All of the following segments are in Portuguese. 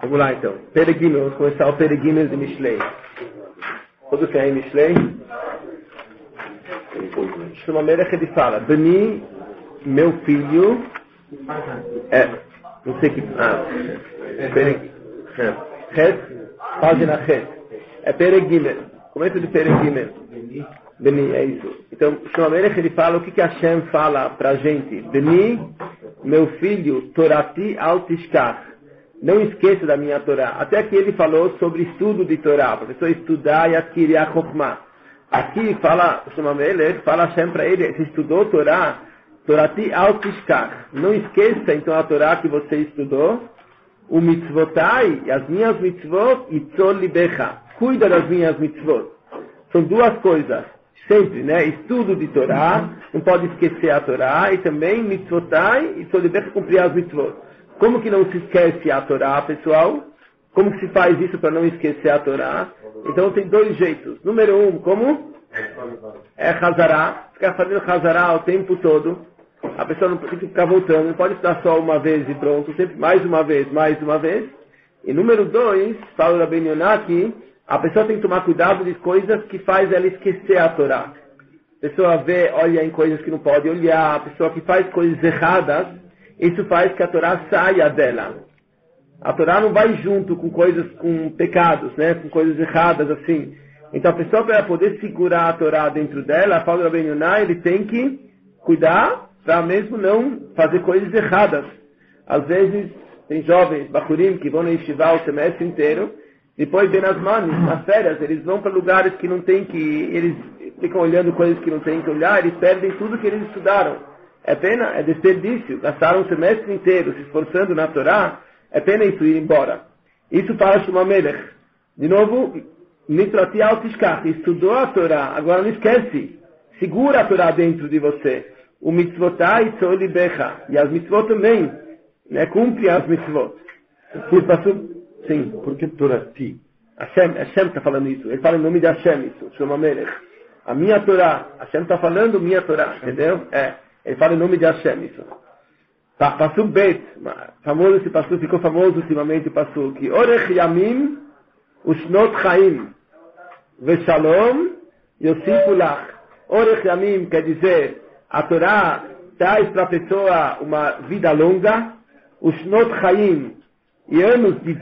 Vamos lá então. Peregimel, vamos começar o Peregimel de Mishlei. Todo que é em Mishlei? Shlomo Melech ele fala, Beni, meu filho, não sei que, página Chet, é Peregimel, começo de Peregimel, Beni, é isso. Então, Shlomo Melech ele fala, o que Hashem fala pra gente? Beni, meu filho, Torati al tishkach, não esqueça da minha Torá. Até aqui ele falou sobre estudo de Torá, para a pessoa estudar e adquirir a Chokhmah. Aqui fala, fala Hashem para ele, você estudou Torá, Torati al tishkach. Não esqueça então a Torá que você estudou, o mitzvotai, as minhas mitzvot, e tzol libecha. Cuida das minhas mitzvot. São duas coisas, sempre, né? Estudo de Torá, não pode esquecer a Torá, e também mitzvotai, e tzol libecha, cumprir as mitzvot. Como que não se esquece a Torá, pessoal? Como que se faz isso para não esquecer a Torá? Então tem dois jeitos. Número um, como? É Hazará. Ficar fazendo Hazará o tempo todo. A pessoa não tem que ficar voltando. Não pode estudar só uma vez e pronto. Sempre mais uma vez, mais uma vez. E número dois, fala o Rabbeinu Yonah aqui, a pessoa tem que tomar cuidado de coisas que faz ela esquecer a Torá. A pessoa vê, olha em coisas que não pode olhar. A pessoa que faz coisas erradas, isso faz que a Torá saia dela. A Torá não vai junto com coisas, com pecados, né? Com coisas erradas, assim. Então a pessoa, para poder segurar a Torá dentro dela, a fala do Rabbeinu Yonah, ele tem que cuidar para mesmo não fazer coisas erradas. Às vezes, tem jovens, bachurim, que vão na yeshiva o semestre inteiro, depois vem nas manos, nas férias, eles vão para lugares que não tem que ir, eles ficam olhando coisas que não tem que olhar, eles perdem tudo que eles estudaram. É pena, é desperdício. Gastaram um semestre inteiro se esforçando na Torá. É pena isso ir embora. Isso para Shlomo Melech. De novo, Nitrati al tishkach. Estudou a Torá. Agora não esquece. Segura a Torá dentro de você. O mitzvotai tzol libecha. E as mitzvot também. Né? Cumpre as mitzvot. Sim. Por que Torati? Hashem está falando isso. Ele fala em nome de Hashem isso. Shlomo Melech. A minha Torá. Hashem está falando minha Torá. Entendeu? Ele fala em nome de Hashem, isso. Passuk Bet, famoso esse passuk, ficou famoso ultimamente o passuk. Orech Yamim, Ushnot Chaim, Veshalom, Yosifu Lach. Orech Yamim quer dizer, a Torá traz para a pessoa uma vida longa, Ushnot Chaim, e anos de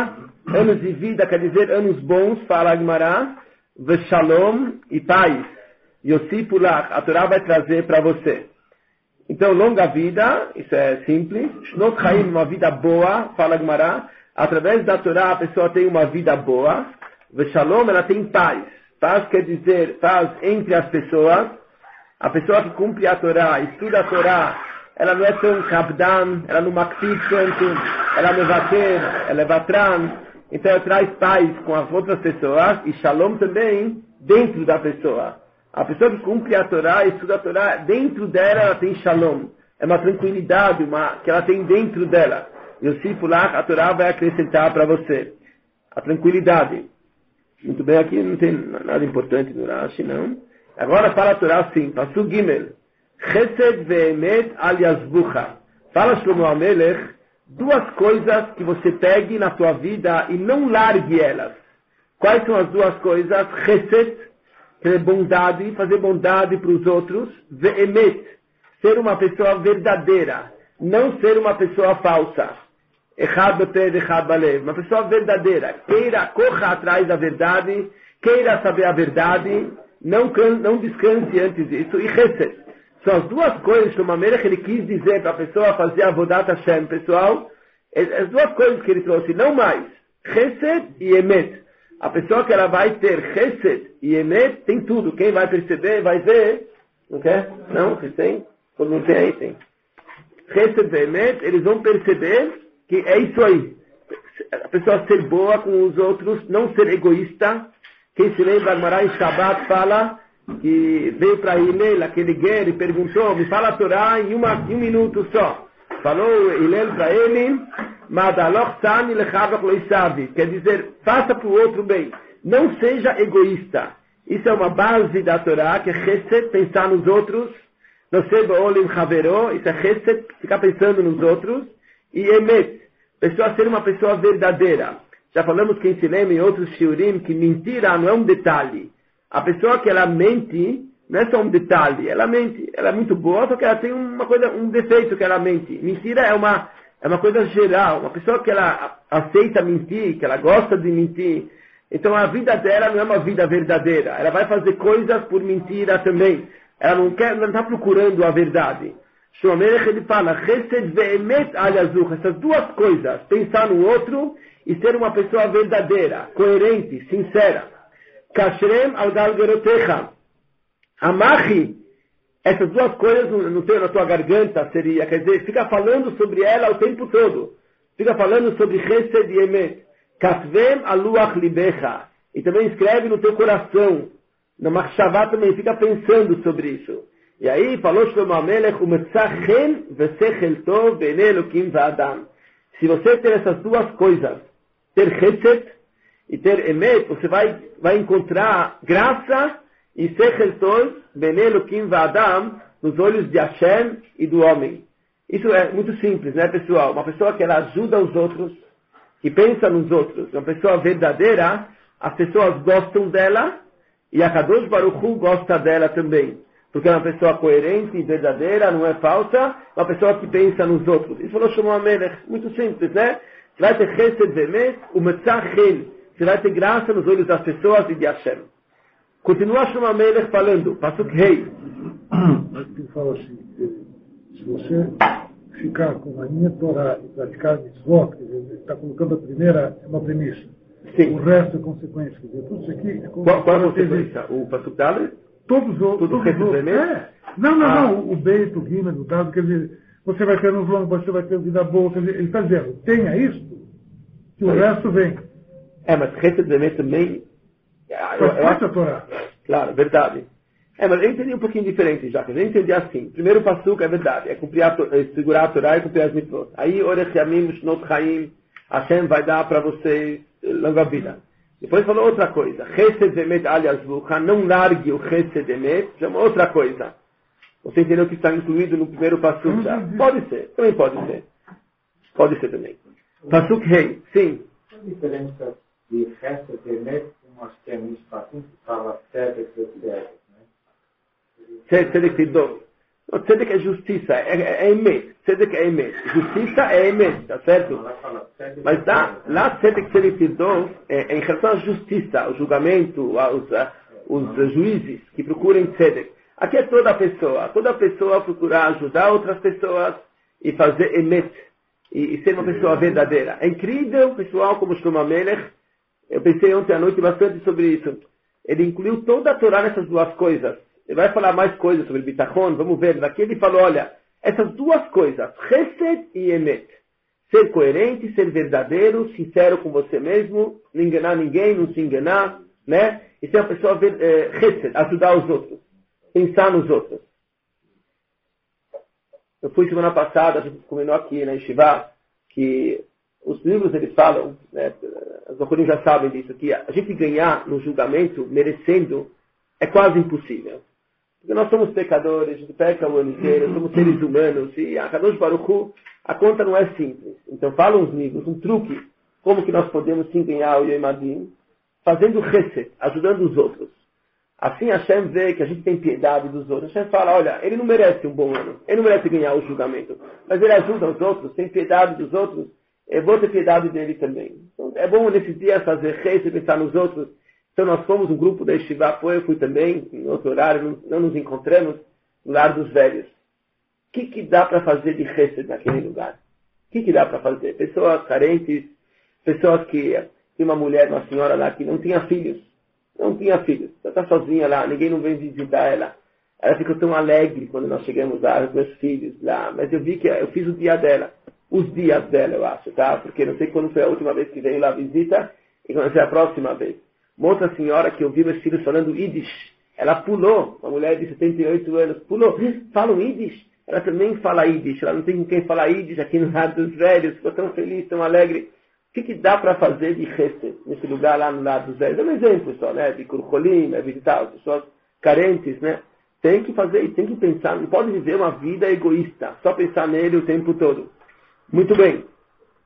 vida quer dizer anos bons, fala a Gemara, Veshalom e paz. Yosifu Lach, a Torá vai trazer para você. Então, longa vida, isso é simples. Shnot Chaim, uma vida boa, fala Gemara. Através da Torá, a pessoa tem uma vida boa. Veshalom, ela tem paz. Paz quer dizer paz entre as pessoas. A pessoa que cumpre a Torá, estuda a Torá, ela não é tão kabdan, ela não makpid tanto, ela não vater, ela é vatran. Então, ela traz paz com as outras pessoas e shalom também dentro da pessoa. A pessoa que cumpre a Torá, estuda a Torá, dentro dela ela tem shalom. É uma tranquilidade que ela tem dentro dela. Yosif Lach, a Torá vai acrescentar para você. A tranquilidade. Muito bem, aqui não tem nada importante no Rashi, não. Agora fala a Torá assim, Pasuk Gimel. Chesed ve'emet al yazbucha. Fala Shlomo Melech, duas coisas que você pegue na sua vida e não largue elas. Quais são as duas coisas? Chesed, que é bondade, fazer bondade para os outros, ve'emet, ser uma pessoa verdadeira, não ser uma pessoa falsa. Echad beped, echad balev, uma pessoa verdadeira, corra atrás da verdade, queira saber a verdade, não descanse antes disso, e chesed. São as duas coisas que o Melech ele quis dizer para a pessoa fazer a Avodat Hashem, pessoal, as duas coisas que ele trouxe, não mais, chesed e emet. A pessoa que ela vai ter Chesed e Emet tem tudo. Quem vai perceber, vai ver. Não quer? Não? Vocês têm? Todo mundo tem aí? Tem. Chesed e Emet, eles vão perceber que é isso aí. A pessoa ser boa com os outros, não ser egoísta. Quem se lembra, Agmará em Shabbat fala que veio para Hillel, aquele guerreiro, e perguntou, me fala a Torá em um minuto só. Falou Hillel para ele, quer dizer, faça para o outro bem. Não seja egoísta. Isso é uma base da Torá, que é chesed, pensar nos outros. Isso é chesed, ficar pensando nos outros. E emet, Pessoa ser uma pessoa verdadeira. Já falamos que em Silema e outros shiurim que mentira não é um detalhe. A pessoa que ela mente não é só um detalhe. Ela mente. Ela é muito boa, só que ela tem um defeito que ela mente. Mentira é uma coisa geral. Uma pessoa que ela aceita mentir, que ela gosta de mentir. Então a vida dela não é uma vida verdadeira. Ela vai fazer coisas por mentira também. Ela não está procurando a verdade. Shlomo Melech ele fala, Chesed ve'emet al yazuch. Essas duas coisas, pensar no outro e ser uma pessoa verdadeira, coerente, sincera. Kashrem al galgerotecha. Amachi. Essas duas coisas no teu, na tua garganta seria, quer dizer, fica falando sobre ela o tempo todo. Fica falando sobre Chesed e Emet. Katvem aluach libecha. E também escreve no teu coração. Na Machshavá também fica pensando sobre isso. E aí falou Shlomo HaMelech, Umetzachen vesechel tov be'nei Elokim va'adam. Se você ter essas duas coisas, ter Chesed e ter Emet, você vai encontrar graça e Sechel tov be'nei Elokim va'adam nos olhos de Hashem e do homem. Isso é muito simples, né, pessoal? Uma pessoa que ela ajuda os outros, que pensa nos outros, uma pessoa verdadeira, as pessoas gostam dela e a Kadosh Baruch Hu gosta dela também. Porque é uma pessoa coerente e verdadeira, não é falsa, uma pessoa que pensa nos outros. Isso falou Shlomo HaMelech, muito simples, né? Você vai ter Chesed Ve'emet, Umetzachen. Você vai ter graça nos olhos das pessoas e de Hashem. Continua Shlomo HaMelech falando, Pasuk Rei. Mas ele fala assim, se você ficar com a minha Torá e praticar mitzvot, quer dizer, ele está colocando a primeira, é uma premissa. Sim. O resto é consequência. Quer dizer, tudo isso aqui é Qual é a consequência? O Pasuk Dalet? Todos os outros. Tudo Chesed Ve'emet? Não. O Beito, o Guima, o Dado, quer dizer, você vai ter nos longos, você vai ter vida boa. Quer dizer, ele está dizendo, tenha isto, que o resto vem. Mas Chesed Ve'emet também... Faz parte da Torá. Claro, verdade. Mas eu entendi um pouquinho diferente já. Eu entendi assim. Primeiro o Pasuk é verdade. É segurar a Torá e cumprir as mitzvot. Aí, Orech Yamim, Shnot Chaim, Hashem vai dar para vocês longa vida. Depois falou outra coisa. Chesed Emet al yazvucha. Não largue o Chesed Emet. É uma outra coisa. Você entendeu que está incluído no primeiro Pasuk já? Pode ser. Também pode ser. Pode ser também. Pasuk Rei. Sim. Qual a diferença de Chesed Emet com as que é Mishpatim que fala Tzedek e Tzedek, né? Tzedek e Dov. Tzedek é justiça. É Emet. Tzedek é Emet. Justiça é Emet. Tá certo? Mas lá Tzedek e Dov é em relação à justiça, o julgamento, os juízes que procurem Tzedek. Aqui é toda pessoa procurar ajudar outras pessoas e fazer Emet. E ser uma pessoa verdadeira. É incrível, pessoal, como Shlomo HaMelech. Eu pensei ontem à noite bastante sobre isso. Ele incluiu toda a Torá nessas duas coisas. Ele vai falar mais coisas sobre Bitachon, vamos ver. Daqui ele falou, olha, essas duas coisas, Chesed e Emet. Ser coerente, ser verdadeiro, sincero com você mesmo, não enganar ninguém, não se enganar, né? E ser uma pessoa Chesed, ajudar os outros, pensar nos outros. Eu fui semana passada, a gente combinou aqui na Yeshiva, que os livros eles falam, né, os autores já sabem disso, que a gente ganhar no julgamento, merecendo, é quase impossível. Porque nós somos pecadores, a gente peca o ano inteiro, somos seres humanos, e a Kadosh Baruch Hu, a conta não é simples. Então falam os livros, um truque, como que nós podemos sim ganhar o Yoimadim, fazendo Chesed, ajudando os outros. Assim Hashem vê que a gente tem piedade dos outros. Hashem fala, olha, ele não merece um bom ano, ele não merece ganhar o julgamento, mas ele ajuda os outros, tem piedade dos outros, eu vou ter piedade dele também. Então, é bom nesses dias fazer Chesed, pensar nos outros. Então nós fomos um grupo da Yeshiva, eu fui também, em outro horário, não nos encontramos no lar dos velhos. O que dá para fazer de Chesed naquele lugar? O que dá para fazer? Pessoas carentes, pessoas que... Tem uma mulher, uma senhora lá que não tinha filhos. Não tinha filhos. Ela está sozinha lá, ninguém não vem visitar ela. Ela ficou tão alegre quando nós chegamos lá, os meus filhos lá. Mas eu vi que eu fiz o dia dela. Os dias dela, eu acho, tá? Porque não sei quando foi a última vez que veio lá visita e quando foi a próxima vez. Uma outra senhora que eu vi meus filhos falando Yiddish. Ela pulou, uma mulher de 78 anos, pulou. Falam Yiddish? Ela também fala Yiddish. Ela não tem com quem falar Yiddish aqui no lado dos velhos. Ficou tão feliz, tão alegre. O que dá para fazer de Chesed nesse lugar lá no lado dos velhos? É um exemplo só, né? De Kurcholim, visitar as pessoas carentes, né? Tem que fazer e tem que pensar. Não pode viver uma vida egoísta. Só pensar nele o tempo todo. Muito bem.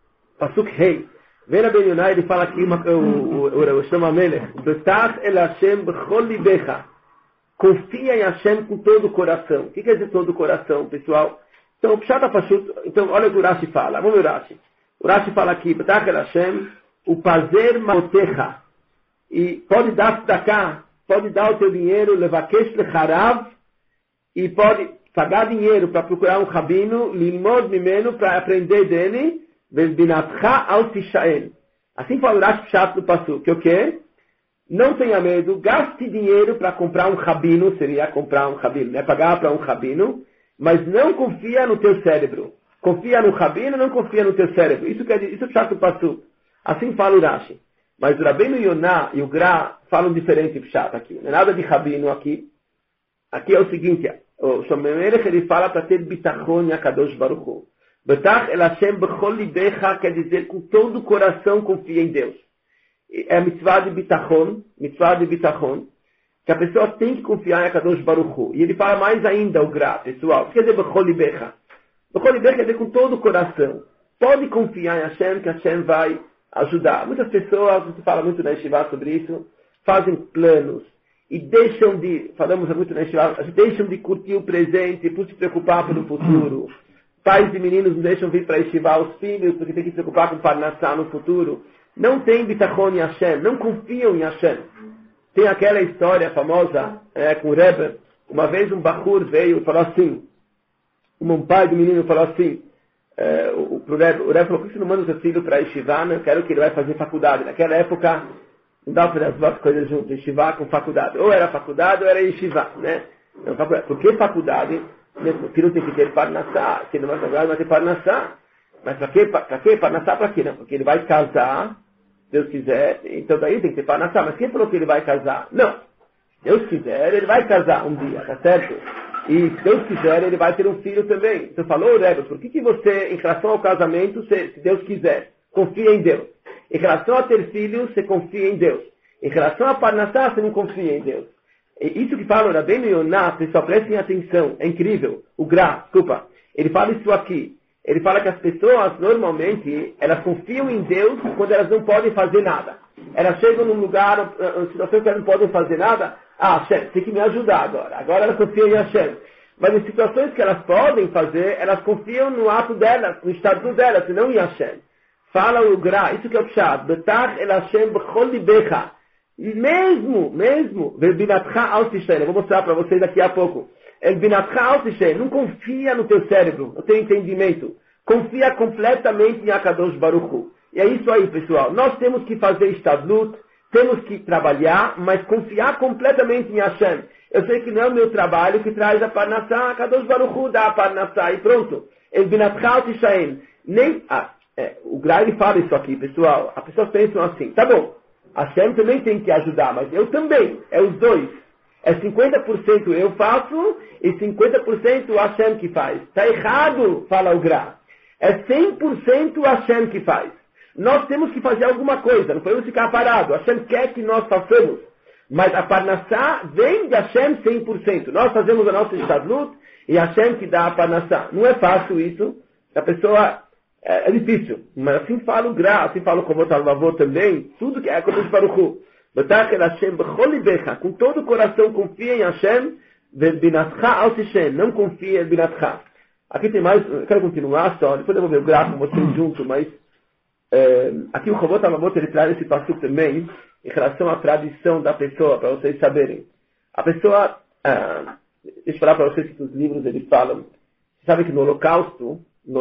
Pasuk Rei. Vem Rabbeinu Yonah, ele fala aqui, o Shlomo HaMelech, Betach el Hashem b'chol libecha. Confia em Hashem com todo o coração. O que quer dizer todo o coração, pessoal? Então, olha o que o Rashi fala. Vamos ver o Rashi. O Rashi fala aqui, Betach el Hashem, o pazer maotecha. E pode dar tzedakah, pode dar o teu dinheiro, levakesh lecharav, e pode pagar dinheiro para procurar um rabino, limod mimeno, para aprender dele, velbinatcha al tishael. Assim fala o Rashi Pshat do Pasuk, que o quê? Não tenha medo, gaste dinheiro para comprar um rabino, seria comprar um rabino, né? Pagar para um rabino, mas não confia no teu cérebro. Confia no rabino, não confia no teu cérebro. Isso é o Pshat do Pasuk. Assim fala o Rashi. Mas o Rabbeinu Yonah e o Gra falam diferente Pshat aqui. Não é nada de rabino aqui. Aqui é o seguinte, o Shlomo HaMelech ele fala para ter bitachon e Akadosh Baruch Hu. Betach el Hashem b'chol libecha quer dizer com todo o coração confia em Deus. É a mitzvah de bitachon, que a pessoa tem que confiar em Akadosh Baruch Hu. E ele fala mais ainda o Gra, pessoal. O que quer dizer b'chol libecha? B'chol libecha quer dizer com todo o coração. Pode confiar em Hashem, que Hashem vai ajudar. Muitas pessoas, você fala muito na Yeshiva sobre isso, fazem planos e deixam de curtir o presente por se preocupar pelo futuro. Pais e meninos não deixam vir para Yeshiva os filhos porque tem que se preocupar com Parnassá no futuro. Não tem bitachon em Hashem, não confiam em Hashem. Tem aquela história famosa com o Rebbe. Uma vez um Bachur veio e falou assim, um pai do menino falou assim, o Rebbe falou, por que você não manda o seu filho para Yeshiva? Eu quero que ele vai fazer faculdade. Naquela época, não dava para fazer as duas coisas juntas, Yeshiva com faculdade. Ou era faculdade ou era Yeshiva, né? Não, por que faculdade? O filho tem que ter Parnassá. Se ele não vai faculdade, vai ter Parnassá. Mas para quê? Parnassá para quê? Não, porque ele vai casar, se Deus quiser, então daí tem que ter Parnassá. Mas quem falou que ele vai casar? Não. Se Deus quiser, ele vai casar um dia, tá certo? E se Deus quiser, ele vai ter um filho também. Então falou, Rebbe, por que você, em relação ao casamento, se Deus quiser, confia em Deus? Em relação a ter filhos, você confia em Deus. Em relação a Parnassá, você não confia em Deus. E isso que fala o Rabbeinu Yonah, pessoal, prestem atenção, é incrível. O Gra, desculpa, ele fala isso aqui. Ele fala que as pessoas, normalmente, elas confiam em Deus quando elas não podem fazer nada. Elas chegam num lugar, uma situação que elas não podem fazer nada. Ah, Hashem, tem que me ajudar agora. Agora elas confiam em Hashem. Mas em situações que elas podem fazer, elas confiam no ato delas, no estado delas, e não em Hashem. Fala o Gra, isso que é o Pshat. Betach el Hashem b'chol libecha. Mesmo, Verbinatcha al tishael. Eu vou mostrar para vocês daqui a pouco. Verbinatcha al tishael. Não confia no teu cérebro, no teu entendimento. Confia completamente em Akadosh Baruch Hu. E é isso aí, pessoal. Nós temos que fazer Shtadlut, temos que trabalhar, mas confiar completamente em Hashem. Eu sei que não é o meu trabalho que traz a Parnassá, Akadosh Baruch Hu dá a Parnassá e pronto. Verbinatcha al tishael. O Gra ele fala isso aqui, pessoal. As pessoas pensam assim, tá bom. Hashem também tem que ajudar, mas eu também. É os dois. É 50% eu faço e 50% Hashem que faz. Está errado, fala o Gra. É 100% Hashem que faz. Nós temos que fazer alguma coisa, não podemos ficar parados. Hashem quer que nós façamos. Mas a Parnassá vem de Hashem 100%. Nós fazemos a nossa Shtadlut e Hashem que dá a Parnassá. Não é fácil isso. A pessoa... É difícil, mas assim fala o Gra, assim fala o Kovot Alvavot também, tudo que é Akadosh Baruch Hu. Betach el Hashem b'chol libecha, com todo o coração confia em Hashem, verbinatcha al tishem, não confia em binatcha. Aqui tem mais, eu quero continuar só, depois eu vou ver o Gra com vocês junto, mas aqui o Kovot Alvavot ele traz esse passo também, em relação à tradição da pessoa, para vocês saberem. A pessoa, deixa eu falar para vocês que os livros eles falam, você sabe que no Holocausto,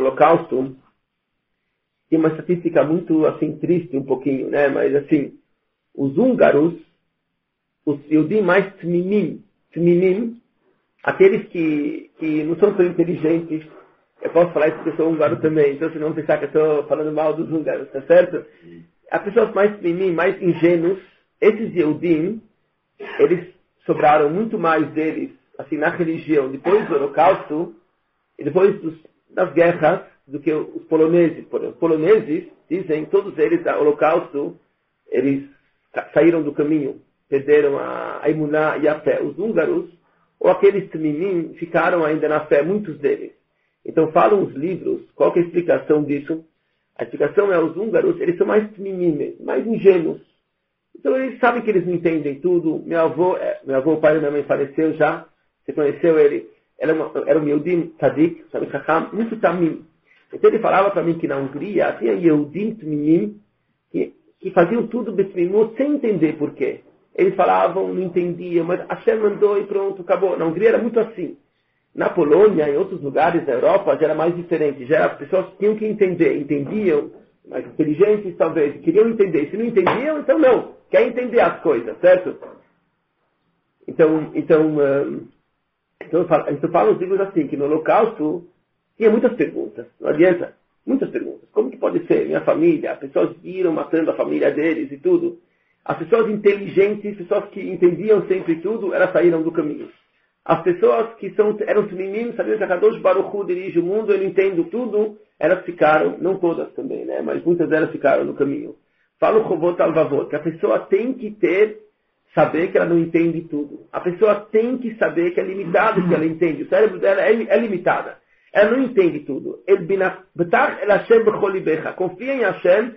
tem uma estatística muito, assim, triste um pouquinho, né? Mas, assim, os húngaros, os Yudim mais tminim, aqueles que não são tão inteligentes, eu posso falar isso porque eu sou húngaro também, então vocês não vão pensar que eu estou falando mal dos húngaros, tá certo? As pessoas mais tminim, mais ingênuos, esses Yudim, eles sobraram muito mais deles, assim, na religião, depois do Holocausto, e depois das guerras, do que os poloneses. Os poloneses, dizem, todos eles, no Holocausto, eles saíram do caminho, perderam a emuná e a fé. Os húngaros, ou aqueles tminim, ficaram ainda na fé, muitos deles. Então falam os livros, qual que é a explicação disso? A explicação é os húngaros, eles são mais tmimim, mais ingênuos. Então eles sabem que eles não entendem tudo. Meu avô, o pai da minha mãe faleceu já. Você conheceu ele? Era um Yehudim Tzadik, sabe, Chacham, muito tamim. Então ele falava para mim que na Hungria havia Yehudim tmimim que faziam tudo betmimut sem entender por quê. Eles falavam, não entendiam, mas Hashem mandou e pronto, acabou. Na Hungria era muito assim. Na Polônia, em outros lugares da Europa, já era mais diferente. Já as pessoas tinham que entender, entendiam, mais inteligentes talvez, queriam entender. Se não entendiam, então não. Quer entender as coisas, certo? Então falam os livros assim, que no Holocausto tinha muitas perguntas. Não adianta. Muitas perguntas. Como que pode ser? Minha família, as pessoas viram matando a família deles e tudo. As pessoas inteligentes, pessoas que entendiam sempre tudo, elas saíram do caminho. As pessoas que eram tmimim, sabiam que a Kadosh Baruch Hu dirige o mundo, ele entende tudo, elas ficaram, não todas também, né? Mas muitas delas ficaram no caminho. Fala o Chovot Alvavot, que a pessoa tem que saber que ela não entende tudo. A pessoa tem que saber que é limitado que ela entende. O cérebro dela é limitada. Ela não entende tudo. Confia em Hashem.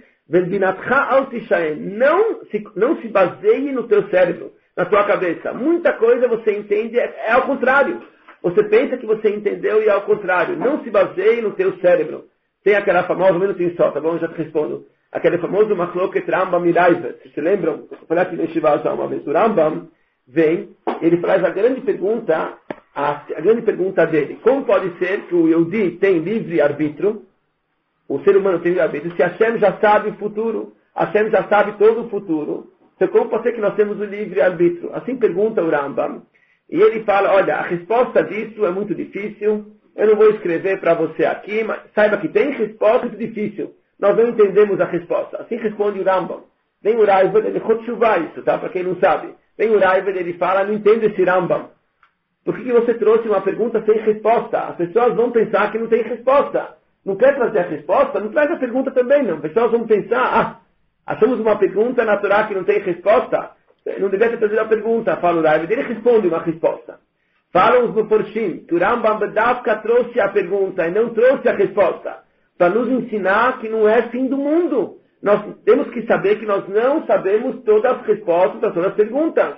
Não se baseie no teu cérebro, na tua cabeça. Muita coisa você entende, é ao contrário. Você pensa que você entendeu e é ao contrário. Não se baseie no teu cérebro. Tem aquela famosa, menos tem só, tá bom? Já te respondo. Aquele famoso Machloket Rambam e Raivet. Vocês se lembram? Eu falei aqui no Yeshiva já uma vez. O Rambam vem, ele faz a grande pergunta dele. Como pode ser que o Yehudi tem livre-arbítrio? O ser humano tem livre-arbítrio. Se Hashem já sabe o futuro, Hashem já sabe todo o futuro. Então como pode ser que nós temos o livre-arbítrio? Assim pergunta o Rambam. E ele fala, olha, a resposta disso é muito difícil. Eu não vou escrever para você aqui, mas saiba que tem resposta muito difícil. Nós não entendemos a resposta. Assim responde o Rambam. Vem o Raived, ele chutchuvá isso, tá? Para quem não sabe. Vem o Raived, ele fala, não entendo esse Rambam. Por que você trouxe uma pergunta sem resposta? As pessoas vão pensar que não tem resposta. Não quer trazer a resposta? Não traz a pergunta também, não. As pessoas vão pensar, achamos uma pergunta na Torá que não tem resposta. Não deveria trazer a pergunta, fala o Raived. Ele responde uma resposta. Falam os Meforshim que o Rambam Bedavka trouxe a pergunta e não trouxe a resposta. Para nos ensinar que não é fim do mundo. Nós temos que saber que nós não sabemos todas as respostas a todas as perguntas.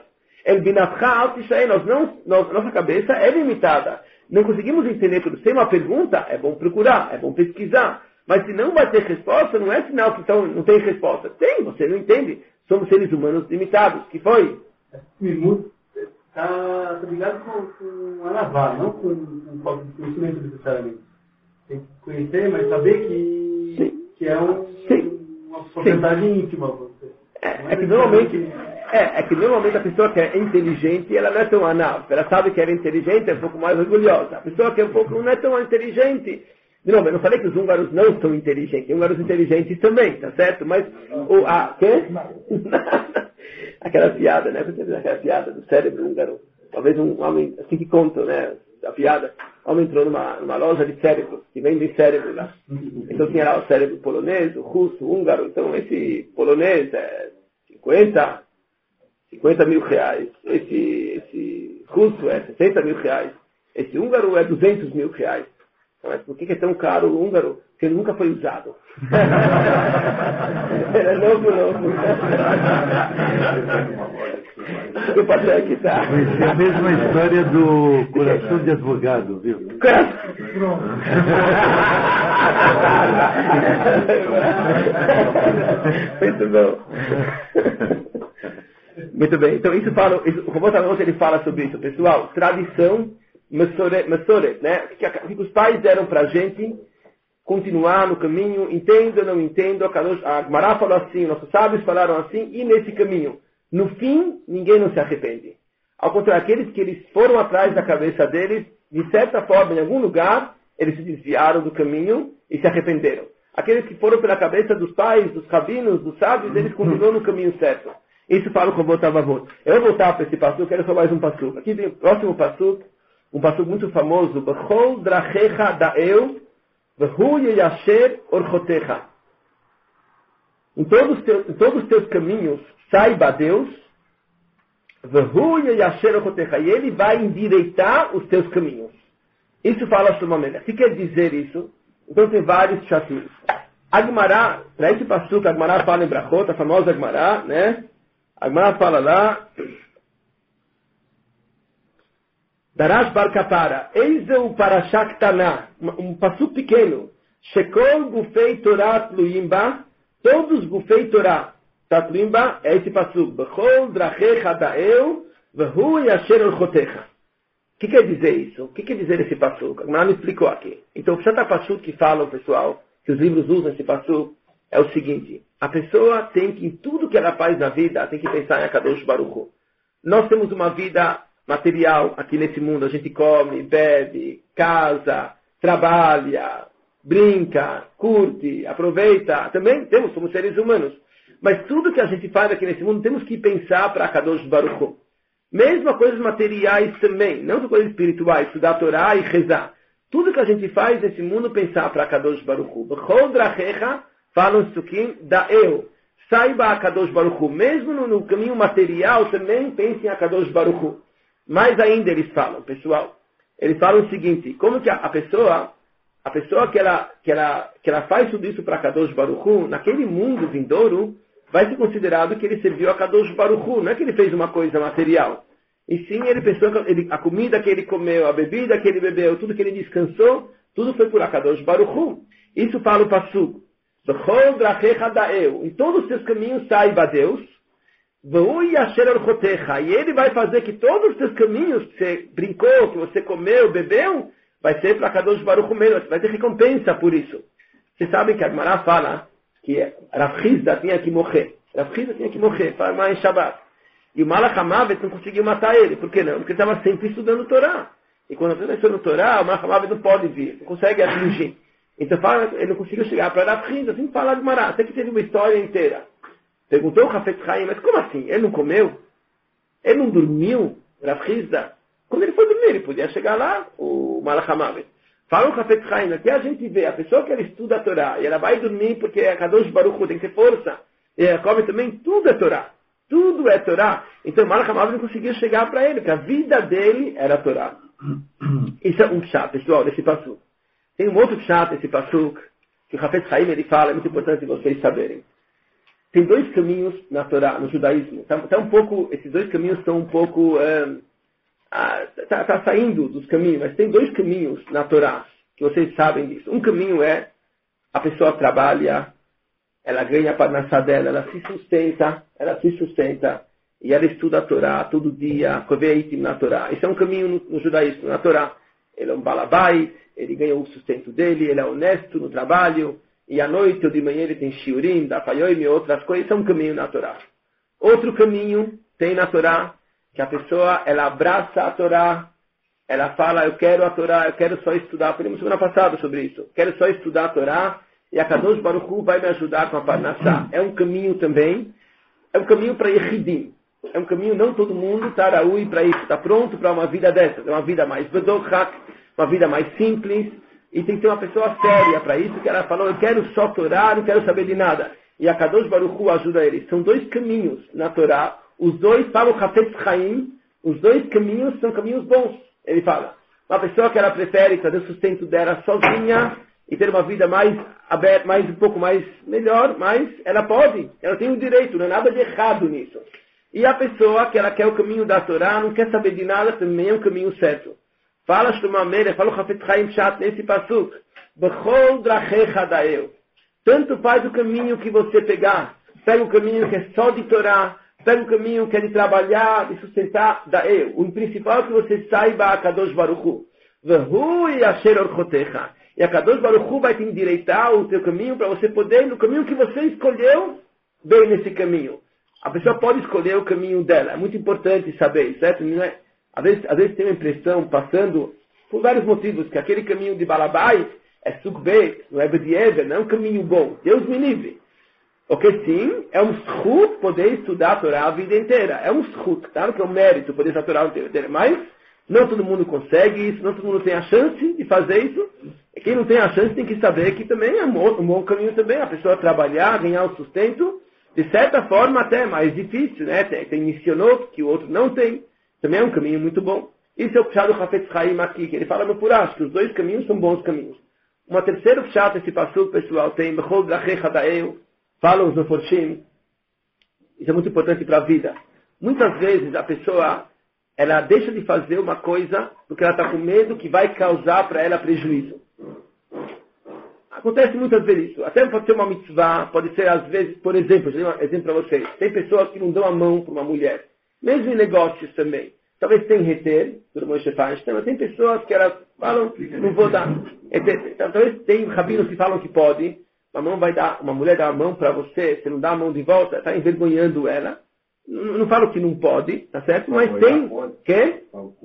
Nossa cabeça é limitada. Não conseguimos entender tudo. Se é uma pergunta, é bom procurar, é bom pesquisar. Mas se não vai ter resposta, não é sinal que então não tem resposta. Tem, você não entende. Somos seres humanos limitados. Que foi? Está ligado com a navar, não com conhecimento necessariamente. Tem que conhecer, mas saber que é uma porcentagem íntima. É que normalmente a pessoa que é inteligente, ela não é tão anav. Ela sabe que era inteligente, é um pouco mais orgulhosa. A pessoa que é um pouco não é tão inteligente. De novo, eu não falei que os húngaros não são inteligentes. Húngaros inteligentes também, tá certo? Mas quê? Aquela piada, né? Aquela piada do cérebro húngaro. Talvez um homem, assim que contam, né? A piada. O homem entrou numa loja de cérebros, que vende cérebro lá. Então tinha lá o cérebro polonês, o russo, o húngaro. Então esse polonês é 50 mil reais. Esse russo é 60 mil reais. Esse húngaro é 200 mil reais. Mas por que é tão caro o húngaro? Porque ele nunca foi usado. Era novo. O patrão aqui tá. É a mesma história do coração de advogado, viu? Muito bom. Muito bem. Então isso fala, o Robot ele fala sobre isso, pessoal. Tradição, Mesoret, né? O que os pais deram pra gente continuar no caminho, entendo ou não entendo, a Gemara falou assim, nossos sábios falaram assim, e nesse caminho. No fim, ninguém não se arrepende. Ao contrário, aqueles que eles foram atrás da cabeça deles, de certa forma, em algum lugar, eles se desviaram do caminho e se arrependeram. Aqueles que foram pela cabeça dos pais, dos rabinos, dos sábios, eles continuam no caminho certo. Isso fala com o Botavavot. Eu vou voltar para esse passuco, quero só mais um passuco. Aqui vem o próximo passuco, um passuco muito famoso. Bechol drachecha da'eu, vehu yeyasher orchotecha. Em todos os teus caminhos, saiba Deus, vehu yeyasher orchotecha, e Ele vai endireitar os teus caminhos. Isso fala Shlomo Melech. O que quer dizer isso? Então tem vários chatus. Agmará, para esse passuco, Agmará fala em Brachot, a famosa Agmará, né? Agmará fala lá, Darash Bar Kapara, Eizeu Parashat Taná, um passuco pequeno, Shekol Gufei Torah Tluimba, todos Gufei Torah Tluimba, é esse passuco, Bechol Drachecha Daeu, Vehu Yasher Orchotecha. O que quer dizer isso? O que quer dizer esse passuco? A Gemara me explicou aqui. Então, o Pshat HaPashut que falam, pessoal, que os livros usam esse passuco, é o seguinte: a pessoa tem que, em tudo que ela faz na vida, tem que pensar em Akadosh Baruch Hu. Nós temos uma vida material aqui nesse mundo. A gente come, bebe, casa, trabalha, brinca, curte, aproveita. Também somos seres humanos. Mas tudo que a gente faz aqui nesse mundo, temos que pensar para Akadosh Baruch Hu. Mesmo coisas materiais também, não só coisas espirituais, estudar a Torá e rezar. Tudo que a gente faz nesse mundo, pensar para Akadosh Baruch Hu. Bechol drachecha, falam Sukim, da eu. Saiba Akadosh Baruch Hu. Mesmo no caminho material, também pense em Akadosh Baruch Hu. Mais ainda eles falam, pessoal. Eles falam o seguinte: como que a pessoa que ela faz tudo isso para Akadosh Baruch Hu, naquele mundo vindouro, vai ser considerado que ele serviu a Akadosh Baruch Hu. Não é que ele fez uma coisa material. E sim, ele pensou que a comida que ele comeu, a bebida que ele bebeu, tudo que ele descansou, tudo foi por Akadosh Baruch Hu. Isso fala o Passuco. Bechol drachecha daeu. Em todos os seus caminhos saiba Deus. Vehu yasher orchotecha. E ele vai fazer que todos os seus caminhos que você brincou, que você comeu, bebeu, vai ser para Akadosh Baruch Hu mesmo. Você vai ter recompensa por isso. Vocês sabem que a Gemara fala que Rav Chizda tinha que morrer. Rav Chizda tinha que morrer, para mais em Shabbat. E o Malach HaMavet não conseguiu matar ele. Por que não? Porque ele estava sempre estudando Torá. E quando ele está estudando Torá, o Malach HaMavet não pode vir, não consegue atingir. Então ele não conseguiu chegar para Rav Chizda, assim fala de Mará. Até que teve uma história inteira. Perguntou o Hafetz Haim, mas como assim? Ele não comeu? Ele não dormiu? Rav Chizda? Quando ele foi dormir, ele podia chegar lá, o Malach HaMavet. Fala o Hafetz Haim, aqui a gente vê a pessoa que ela estuda a Torá, e ela vai dormir porque a Kadosh Baruch Hu tem que ter força. E ela come também, tudo é Torá. Tudo é Torá. Então o Malach HaMavet não conseguia chegar para ele, porque a vida dele era Torá. Isso é um pshat, pessoal, desse passuco. Tem um outro pshat desse passuco, que o Hafetz Haim ele fala, é muito importante vocês saberem. Tem dois caminhos na Torá, no judaísmo. Esses dois caminhos estão um pouco... Está saindo dos caminhos, mas tem dois caminhos na Torá, que vocês sabem disso. Um caminho é, a pessoa trabalha, ela ganha a parnassá dela, ela se sustenta, e ela estuda a Torá todo dia, koveitim na Torá. Esse é um caminho no judaísmo, na Torá. Ele é um balabai, ele ganha o sustento dele, ele é honesto no trabalho, e à noite ou de manhã ele tem shiurim, dafayoim e outras coisas. Esse é um caminho na Torá. Outro caminho tem na Torá, que a pessoa, ela abraça a Torá, ela fala, eu quero a Torá, eu quero só estudar. Falamos semana passada sobre isso. Quero só estudar a Torá, e a Kadosh Baruch Hu vai me ajudar com a parnassá. É um caminho também, é um caminho para Yehidim. É um caminho, não todo mundo está araúi para isso, está pronto para uma vida dessas. É uma vida mais bedochak, uma vida mais simples, e tem que ter uma pessoa séria para isso, que ela falou, eu quero só Torá, não quero saber de nada. E a Kadosh Baruch Hu ajuda eles. São dois caminhos na Torá. Os dois, fala o Hafetz Haim, os dois caminhos são caminhos bons. Ele fala, uma pessoa que ela prefere fazer o sustento dela sozinha e ter uma vida mais aberta, um pouco mais melhor, mas ela pode, ela tem o direito, não é nada de errado nisso. E a pessoa que ela quer o caminho da Torá, não quer saber de nada, também é um caminho certo. Fala Shlomo Amelech, fala o Hafetz Haim Shat nesse pasuk, Bechol drachecha daeu. Tanto faz o caminho que você pegar, pega o caminho que é só de Torá, pega o caminho que é de trabalhar, de sustentar da eu. O principal é que você saiba a Kadosh Baruch Hu. Vehu yasher orchotecha. E a Kadosh Baruch Hu vai te endireitar o teu caminho para você poder ir no caminho que você escolheu, bem nesse caminho. A pessoa pode escolher o caminho dela. É muito importante saber, certo? Não é? Às vezes tem uma impressão, passando por vários motivos, que aquele caminho de Balabai é subbet, não é bediever, não é um caminho bom. Deus me livre. O que sim, é um schut poder estudar a Torá a vida inteira. É um schut, claro que é um mérito poder estudar a Torá a vida inteira. Mas não todo mundo consegue isso, não todo mundo tem a chance de fazer isso. E quem não tem a chance tem que saber que também é um bom caminho também. A pessoa trabalhar, ganhar o sustento, de certa forma até mais difícil, né? Tem missionot que o outro não tem. Também é um caminho muito bom. Isso é o Pshad do Hafetz Haim aqui, que ele fala no Purash, que os dois caminhos são bons caminhos. Uma terceira pshat esse passuco, pessoal, tem Bechol Drachecha Daeu, falam os Meforshim. Isso é muito importante para a vida. Muitas vezes a pessoa, ela deixa de fazer uma coisa porque ela está com medo que vai causar para ela prejuízo. Acontece muitas vezes isso. Até pode ser uma mitzvah, pode ser às vezes, por exemplo, eu dou um exemplo para vocês. Tem pessoas que não dão a mão para uma mulher. Mesmo em negócios também. Talvez tem reter, todo mundo faz, mas tem pessoas que elas falam, não vou dar. Talvez tem rabinos que falam que pode. Uma mulher dá a mão para você, você não dá a mão de volta, está envergonhando ela. Não falo que não pode, tá certo? Mas tem... Quê?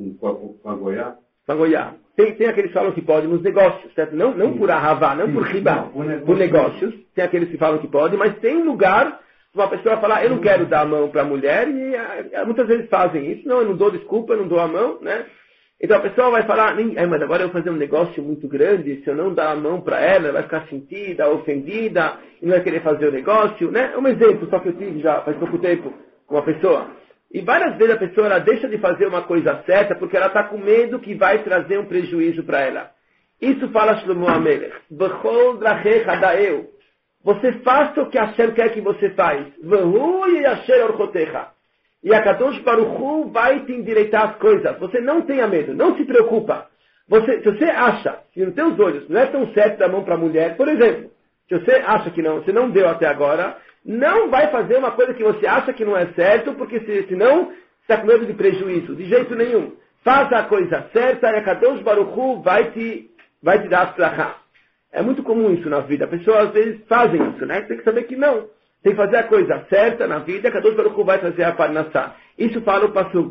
Pagoiá. Tem aqueles que falam que pode nos negócios, certo? Não por arravá, não por riba, por negócios. Tem aqueles que falam que pode, mas tem lugar uma pessoa falar, eu não quero dar a mão para a mulher, e muitas vezes fazem isso. Não, eu não dou desculpa, eu não dou a mão, né? Então a pessoa vai falar, mas agora eu vou fazer um negócio muito grande, se eu não dar a mão para ela, ela vai ficar sentida, ofendida, e não vai querer fazer o negócio, né? Um exemplo só que eu tive já faz pouco tempo com uma pessoa. E várias vezes a pessoa ela deixa de fazer uma coisa certa porque ela está com medo que vai trazer um prejuízo para ela. Isso fala Shlomo HaMelech. Bechol drachecha daeu. Você faça o que Hashem quer que você faz. Vehu yasher orchotecha. E a Kadosh Baruch Hu vai te endireitar as coisas. Você não tenha medo, não se preocupa. Se você acha que nos teus olhos não é tão certo dar a mão para a mulher, por exemplo, se você acha que não, você não deu até agora, não vai fazer uma coisa que você acha que não é certo, porque senão você está com medo de prejuízo. De jeito nenhum. Faça a coisa certa e a Kadosh Baruch Hu vai te dar as. É muito comum isso na vida. Pessoas às vezes fazem isso, né? Tem que saber que não. Tem que fazer a coisa certa na vida, que a Kadosh Baruch Hu vai trazer a parnassá. Isso fala o Pasuk.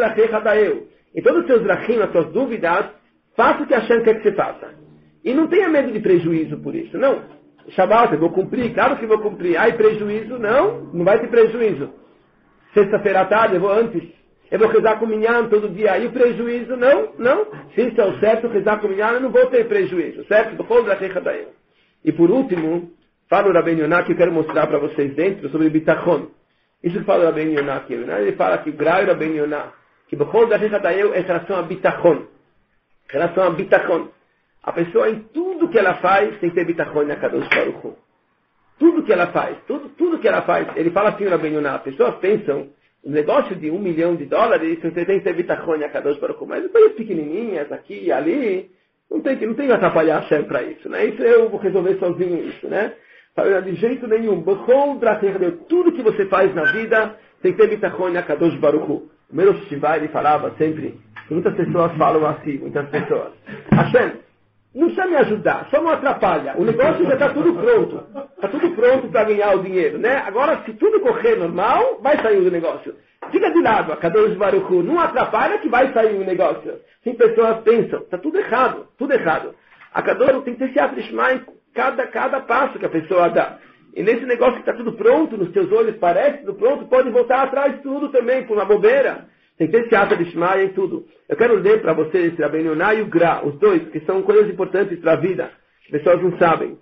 Em todos os seus drachim, as suas dúvidas, faça o que Hashem quer que você faça. E não tenha medo de prejuízo por isso, não. Shabbat, eu vou cumprir, claro que vou cumprir. Ai, prejuízo, não vai ter prejuízo. Sexta-feira à tarde, eu vou rezar com o minyan todo dia. Aí o prejuízo, não. Se isso é o certo, rezar com o minyan, eu não vou ter prejuízo, certo? E por último, fala o Rabbeinu Yonah que eu quero mostrar para vocês dentro sobre bitachon. Isso que fala o Rabbeinu Yonah aqui. Ele fala que o grau do Rabbeinu Yonah, que bechol drachecha daeu é em relação a bitachon. Em relação a bitachon. A pessoa em tudo que ela faz tem que ter bitachon na Kadosh Baruch Hu. Tudo que ela faz, tudo que ela faz. Ele fala assim o Rabbeinu Yonah, as pessoas pensam, um negócio de $1 milhão, você tem que ter bitachon na Kadosh Baruch Hu. Mas coisas pequenininhas aqui e ali, não tem que atrapalhar a Hashem para isso, né? Isso eu vou resolver sozinho isso, né? De jeito nenhum. Tudo que você faz na vida tem que ter bitachon na Kadosh Baruch Hu. O meu Shivai, ele falava sempre, muitas pessoas falam assim, muitas pessoas. Hashem, não precisa me ajudar, só não atrapalha. O negócio já está tudo pronto. Está tudo pronto para ganhar o dinheiro, né? Agora, se tudo correr normal, vai sair do negócio. Fica de lado, a Kadosh Baruch Hu. Não atrapalha que vai sair o negócio. Sim, pessoas pensam, está tudo errado, tudo errado. A Kadosh tem que ter Siyat Lishma em cada passo que a pessoa dá. E nesse negócio que está tudo pronto, nos teus olhos parece tudo pronto, pode voltar atrás tudo também, por uma bobeira. Tem que ter Siyat Lishma e tudo. Eu quero ler para vocês esse Rabbeinu Yonah e o Gra, os dois, que são coisas importantes para a vida. As pessoas não sabem.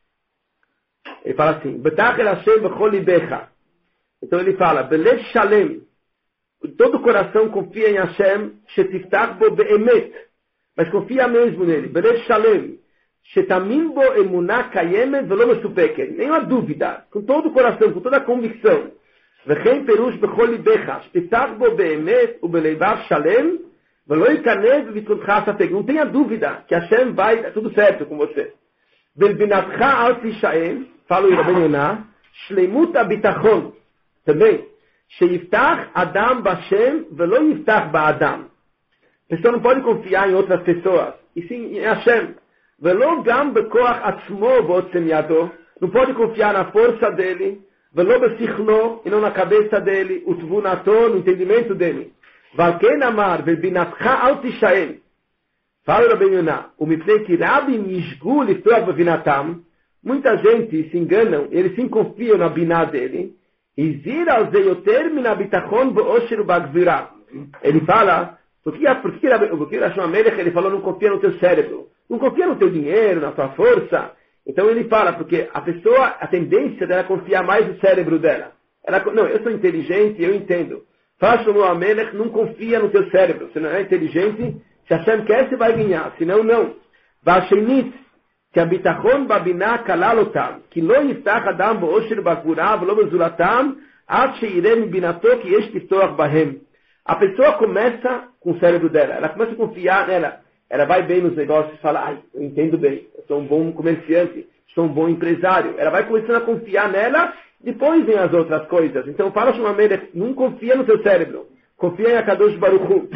Ele fala assim, Betach el Hashem bechol libecha. Então ele fala, Belev Shalem, todo coração confia em Hashem, Shetiftach bo be'emet, mas confia mesmo nele, Belev Shalem, Shetamim bo emunah kayemet velo mesupeket, nenhuma dúvida, com todo o coração, com toda a convicção. וכן פירוש בכל ליבך, שתפתח בו באמת ובלבב שלם, ולא ייכנס בביטחונך ספק. Não tenha dúvida que Hashem vai, é tudo certo com você. בלבינתך אל תישאל, fala o Rabbeinu Yonah, שלמות הביטחון, também, שיפתח אדם בשם ולא יפתח באדם. A pessoa não pode confiar em outras pessoas, e sim em Hashem. ולא גם בכוח עצמו ועוצם ידו, não pode confiar na força dele, ולא בשכלו, e não na cabeça dele, ותבונתו, no entendimento dele. ועל כן אמר, ובינתך אל תישאל. Fala o Rabbeinu Yonah, ומפני כי רבים ישגו לפתוח בבינתם, muita gente se enganam, eles se confiam na biná dele, הזהיר על זה יותר מן הביטחון באושר ובגבירה. Ele fala, por que Shlomo HaMelech, ele falou, não confia no teu cérebro, não confia no teu dinheiro, na tua força. Então ele fala, porque a pessoa, a tendência dela é confiar mais no cérebro dela. Não, eu sou inteligente, eu entendo. Fala Shlomo HaMelech, não confia no teu cérebro. Você não é inteligente, se Hashem quer, você vai ganhar. Senão, não. Vashenit, שהביטחון בבינה כלל אותם, כי לא יפתח אדם באושר בגבורה ולא בזולתם, עד שיראה מבינתו כי יש לפתוח בהם. A pessoa começa com o cérebro dela, ela começa a confiar nela, ela vai bem nos negócios e fala, ai, eu entendo bem, eu sou um bom comerciante, sou um bom empresário. Ela vai começando a confiar nela, depois vem as outras coisas. Então fala Shlomo HaMelech, não confia no seu cérebro, confia em Akadosh Baruch Hu.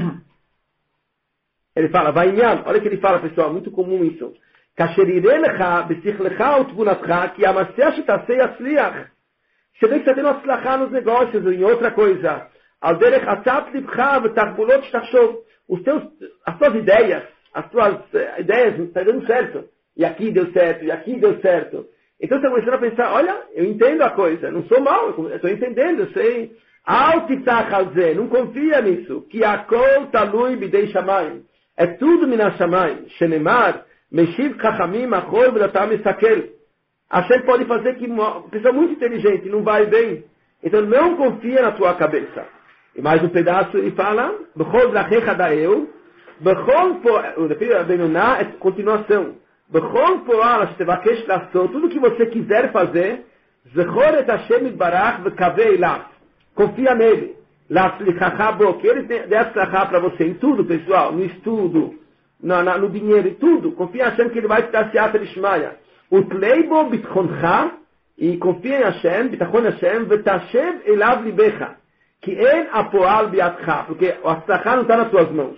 Ele fala, vai em olha o que ele fala, pessoal, muito comum isso. כאשר יראה לך בשכלך ותבונתך כי המעשה שתעשה יצליח. Você vê que está tendo הצלחה nos negócios ou em outra coisa. על דרך עצת לבך ותחבולות שתחשוב. As suas ideias estão dando certo. E aqui deu certo, e aqui deu certo. Então você está começando a pensar, olha, eu entendo a coisa, não sou mal, eu estou entendendo, eu sei. Não confia nisso. Que הכול תלוי בידי שמיים. É tudo מן השמיים. שנאמר, משיב חכמים אחור ולאתה מסתכל. Hashem pode fazer que uma pessoa muito inteligente não vai bem. Então não confia na tua cabeça. E mais um pedaço ele fala, Bechol drachecha daeu, Bechol Benuna é continuação. Bechol poal shtevakesh lasot, tudo que você quiser fazer, Zechor et Hashem itbarach vekaveh elach. Confia nele. Latzlichacha bo, que ele dê atzlachá para você em tudo, pessoal, no estudo, no dinheiro, em tudo. Confia em Hashem que ele vai te dar seata lishmaya. Utleibo bitchoncha, e confia em Hashem, bitachon Hashem, vetashev elav libecha. Que en apoal biatcha, porque o atzlachá não está nas tuas mãos.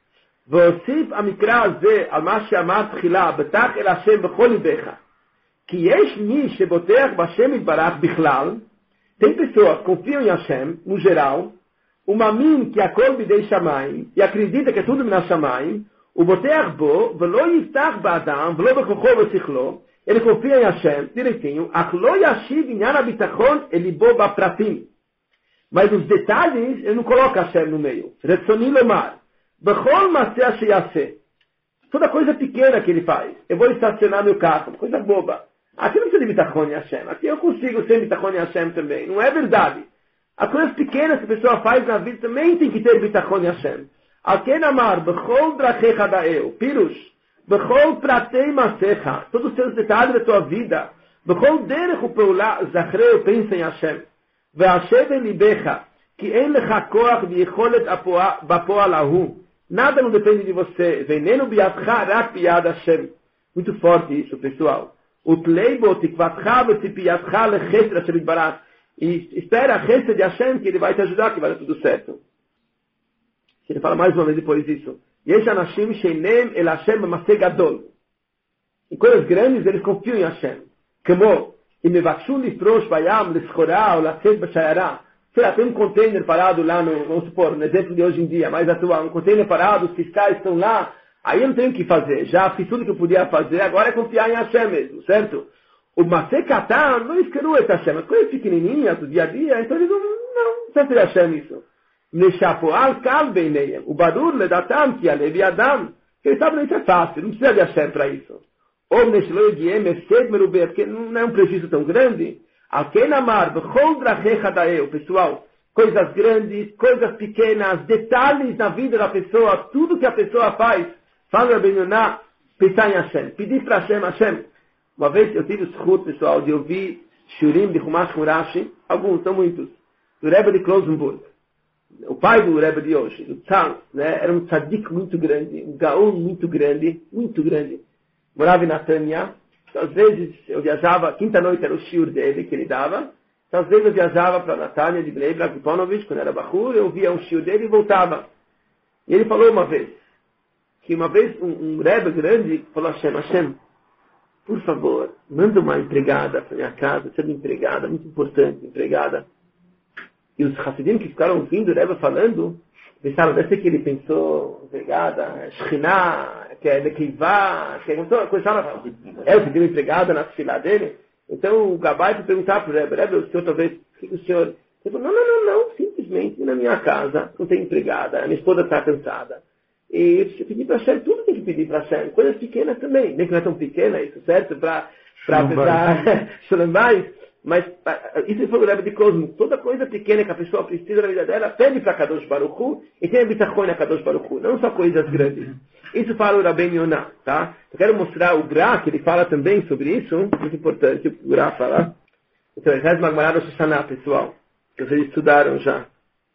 Veosif המקרא הזה על מה שאמר תחילה, בטח אל השם בכל ליבך. כי יש מי שבוטח בשם יתברך בכלל, tem pessoas que confiam em Hashem, no geral, o mamim que הכול בידי שמיים, e acredita que é tudo מן השמיים, ובוטח בו, ולא יפתח באדם, ולא בכוחו ושכלו, ele confia em Hashem, direitinho, אך לא ישיב עניין הביטחון אל ליבו בפרטים. Mas os detalhes, ele não coloca Hashem no meio. רצוני לומר, בכל מעשה שיעשה, toda coisa pequena que ele faz, eu vou estacionar meu carro, coisa boba. Aqui não precisa de bitachon em Hashem, aqui eu consigo ser bitachon em Hashem também, não é verdade. As coisas pequenas que a pessoa faz na vida também tem que ter bitachon em Hashem. Alken amar, bechol drachecha daeu, pirush, bechol pratei masecha, todos os seus detalhes da tua vida, bechol derech upeulá, zachreu, pensa em Hashem, ve'ashev em libecha, que en lecha koach v'yicholet bapoal ahu, nada não depende de você, veneno biatcha rak biad Hashem. Muito forte isso, pessoal. Utleibo tikvatcha v'tzipiatcha lechesed Hashem yitbarach. E espera a chesed de Hashem que ele vai te ajudar, que vai dar tudo certo. Ele fala mais uma vez depois disso. Yesh anashim sheinem el Hashem b'maseh gadol. Em coisas grandes eles confiam em Hashem. Como, אם מבקשו לפרוש בים לסחורה או לצאת בשיירה. Sei lá, tem um container parado lá vamos supor, no exemplo de hoje em dia, mais atual, um container parado, os fiscais estão lá, aí eu não tenho o que fazer, já fiz tudo que eu podia fazer, agora é confiar em Hashem mesmo, certo? O Masekatan não escreveu Hashem, as coisas pequenininhas do dia a dia, então eles não precisa de Hashem isso. Neshapoal kal beineyem, o Badur ledatam ki alev yadam, que ele sabe que isso é fácil, não precisa de Hashem para isso. Ou neshlo yediem efsed merubeh, porque não é um prejuízo tão grande. Alken amar, bechol drachecha daeu, pessoal, coisas grandes, coisas pequenas, detalhes na vida da pessoa, tudo que a pessoa faz, fala Rabbi Yonah, pensar em Hashem, pedir para Hashem. Uma vez eu tive o zchut, pessoal, de ouvir shurim de Chumash Hurashi, alguns, são muitos, do Rebbe de Klausenburg, o pai do Rebbe de hoje, do Tzal, né, era um tzadik muito grande, um gaon muito grande, morava em Natânia. Então, às vezes eu viajava, quinta noite era o shiur dele que ele dava, então às vezes eu viajava para Natânia de Bnei Brak, Ponovich, quando era Bahur, eu via um shiur dele e voltava. E ele falou uma vez, que uma vez um Rebbe grande falou a Hashem, por favor, manda uma empregada para minha casa, ser uma empregada, muito importante, empregada. E os Hassidim que ficaram ouvindo o Rebbe falando, pensaram, deve ser que ele pensou, empregada, Shekhinah, que é Nekivá, que começaram a falar, eu pedi uma empregada na fila dele. Então o Gabai foi perguntar para o Rebbe, o senhor talvez, o senhor... Ele falou, não, simplesmente na minha casa não tem empregada, a minha esposa está cansada. E eu pedi para Hashem, tudo tem que pedir para Hashem, coisas pequenas também, nem que não é tão pequena isso, certo? Para pensar, mais, Mas isso foi o Rebbe de Cosmo. Toda coisa pequena que a pessoa precisa na vida dela, pede para Kadosh Baruch Hu e tem a bitachon na Kadosh Baruch Hu. Não só coisas grandes. Isso fala o Rabbeinu Yonah, tá? Eu quero mostrar o Gra, que ele fala também sobre isso. Muito importante o Gra falar. Então, ele faz Magmará no Shoshaná, pessoal. Que vocês estudaram já.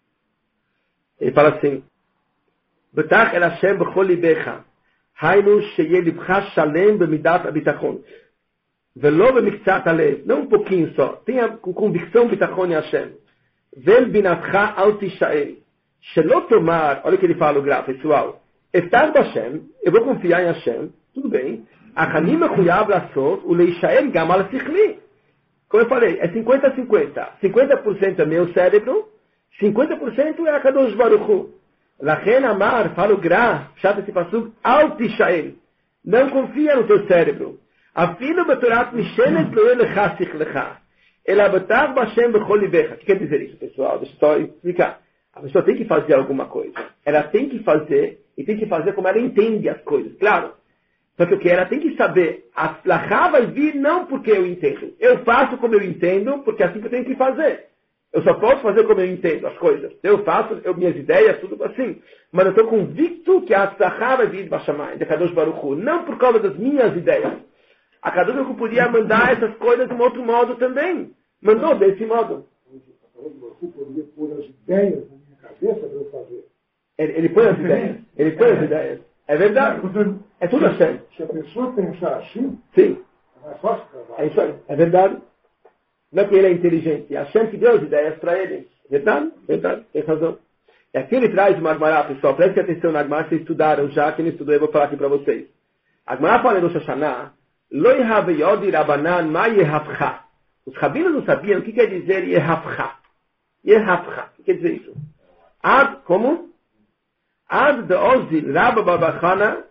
Ele fala assim. Betach el Hashem b'chol libecha. Hainu sheye libcha shalem b'midat habitachon. Velo b'miktzat alev. Não um pouquinho só. Tenha com convicção bitachon em Hashem. Vel binatcha al tishael. Shelo tomar. Olha o que ele fala, o Gra, pessoal. Eftar b'Hashem. Eu vou confiar em Hashem. Tudo bem. Achani mechuyav lasot uleishael gam al sichli. Como eu falei, é 50-50. 50% é meu cérebro, 50% é a Kadosh Baruch Hu. Lachen Amar, fala o Gra, chata esse passuco, al tishael. Não confia no teu cérebro. Afilo betorat mishenet lo elecha sichlecha. Ela betach b'Hashem b'chol libecha. O que quer dizer isso, pessoal? Deixa eu só explicar. A pessoa tem que fazer alguma coisa. Ela tem que fazer, e tem que fazer como ela entende as coisas. Claro. Só que o que ela tem que saber, a Slachá vai vir não porque eu entendo. Eu faço como eu entendo, porque é assim que eu tenho que fazer. Eu só posso fazer como eu entendo as coisas. Eu faço minhas ideias, tudo assim. Mas eu estou convicto que a Slachá vai vir de Bashamai, de Kadosh Baruch Hu. Não por causa das minhas ideias. A Kadosh Baruch Hu podia mandar essas coisas de um outro modo também. Mandou desse modo. A Kadosh Baruch Hu poderia pôr as ideias na minha cabeça para eu fazer. Ele põe as ideias. Ele põe as ideias. É verdade. É tudo assim. Se a pessoa pensar assim, sim, é mais fácil trabalhar. É isso aí. É verdade. Não é que ele é inteligente. É a Hashem que deu as ideias para ele. Verdade? Verdade. Tem razão. E aqui ele traz uma Agmará, pessoal. Prestem atenção na Agmará. Vocês estudaram já. Quem não estudou, eu vou falar aqui para vocês. A Agmará fala em Rosh Hashanah. Lo yehav yodi rabanan ma yehavcha. Os rabinos não sabiam o que quer dizer yehavcha. Yehavcha. O que quer dizer isso? Como? Ad de Ozil, Rabba Babachana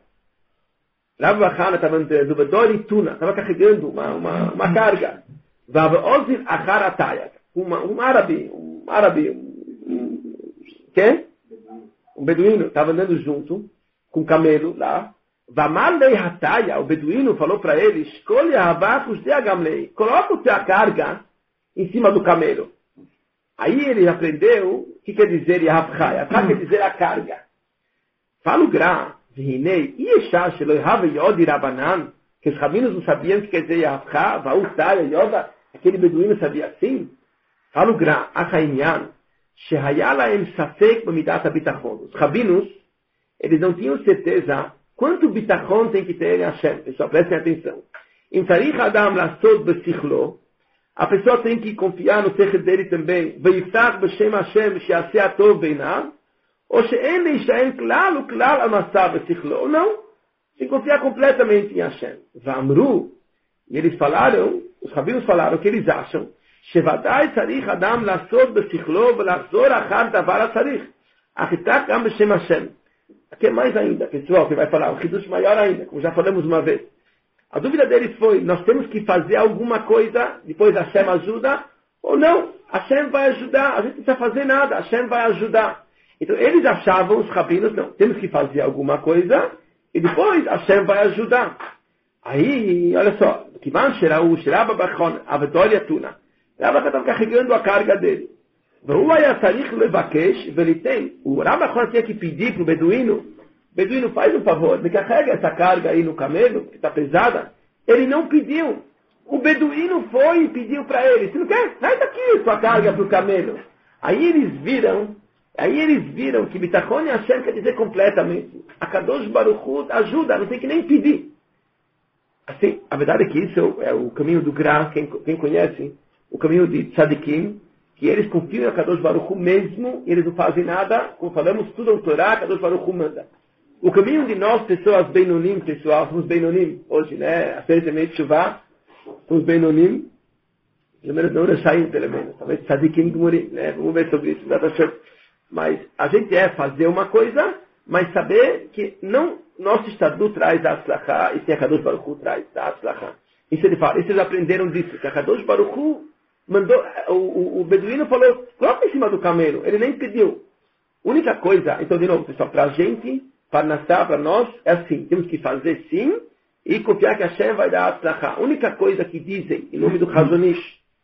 estava andando, Bedori Tuna, estava carregando uma carga. Vava Ozil Achar Ataya, um árabe, quem? Um beduíno, estava andando junto, com um camelo lá. Vamalei Hataya, o beduíno falou para ele, escolhe a Havacus de Agamlei, coloca a carga em cima do camelo. Aí ele aprendeu o que quer dizer Yahavchai, quer dizer a carga. Fala o Gra, Vihinei, Ieshá, Sheloihav Yodi Rabanan, que os rabinos não sabiam o que quer dizer Yahavchá, Vautaya, Yoda, aquele beduíno sabia assim. Fala o Gra, Achainyan, Shehayala em Safek Bamidat Bitachon. Os rabinos, eles não tinham certeza quanto bitachon tem que ter em Hashem. Pessoal, prestem atenção. Em Tzarich Adam Lasod Besichlo, a pessoa tem que confiar no sechel dele também. Veyiftach B'Shem Hashem, Sheaseh Atov Beinav. Ou se ele está claro amassava sichlo, ou não, se confiar completamente em Hashem. Vamru, e eles falaram, os rabinos falaram que eles acham, Shevadai tzarich adam lasod besichlo velachzor achar davar tzarich. Achitak gam b'shem Hashem. Aqui é mais ainda, pessoal, que vai falar, um chidush maior ainda, como já falamos uma vez. A dúvida deles foi, nós temos que fazer alguma coisa, depois Hashem ajuda, ou não, Hashem vai ajudar, a gente não precisa fazer nada, Hashem vai ajudar. Então, eles achavam, os rabinos, não, temos que fazer alguma coisa, e depois Hashem vai ajudar. Aí, olha só, Kivan Sheraú, Sheraba Bachon, Avdolya Tuna. Rabba estava carregando a carga dele. O Rabba tinha que pedir para o beduíno, faz um favor, me carrega essa carga aí no camelo, que está pesada. Ele não pediu. O beduíno foi e pediu para ele, se não quer, sai daqui sua carga para o camelo. Aí eles viram que bitachon e Hashem quer dizer completamente. A Kadosh Baruch Hu ajuda, não tem que nem pedir. Assim, a verdade é que isso é o caminho do Gra, quem conhece, o caminho de Tzadikim, que eles confiam em Kadosh Baruch Hu mesmo, eles não fazem nada, como falamos, estudam o Torá, Kadosh Baruch Hu manda. O caminho de nós, pessoas Beinonim, pessoal, somos Beinonim, hoje, né, a série também de Shuvah, somos Beinonim, pelo menos não saem, pelo menos, talvez Tzadikim Gmurim, né, vamos ver sobre isso, mas a gente fazer uma coisa, mas saber que não nosso estatuto traz a Atzlachá, e sim a Kadosh Baruch Hu traz a Atzlachá. Isso ele fala, isso eles aprenderam disso, que a Kadosh Baruch Hu mandou, o beduíno falou, coloca em cima do camelo, ele nem pediu. Única coisa, então de novo, pessoal, para a gente, para Nassá, para nós, é assim, temos que fazer sim, e confiar que a Hashem vai dar a Atzlachá. A única coisa que dizem, em nome do Hazonish,